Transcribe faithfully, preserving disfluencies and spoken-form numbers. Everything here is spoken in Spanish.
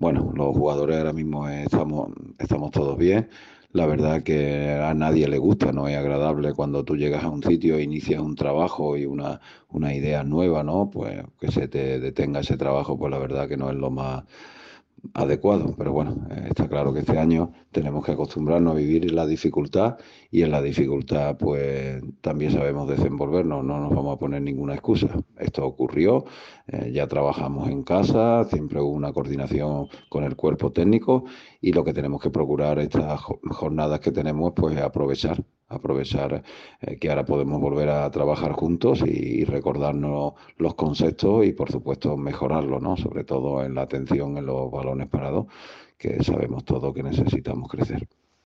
Bueno, los jugadores ahora mismo estamos, estamos todos bien. La verdad que a nadie le gusta, no es agradable cuando tú llegas a un sitio, e inicias un trabajo y una, una idea nueva, ¿no? Pues que se te detenga ese trabajo, pues la verdad que no es lo más adecuado. Pero bueno, eh, está claro que este año tenemos que acostumbrarnos a vivir en la dificultad y en la dificultad pues también sabemos desenvolvernos, no nos vamos a poner ninguna excusa. Esto ocurrió, eh, ya trabajamos en casa, siempre hubo una coordinación con el cuerpo técnico y lo que tenemos que procurar estas jo- jornadas que tenemos pues es aprovechar. Aprovechar eh, que ahora podemos volver a trabajar juntos y, y recordarnos los conceptos y por supuesto mejorarlo, ¿no? Sobre todo en la atención en los balones parados, que sabemos todos que necesitamos crecer.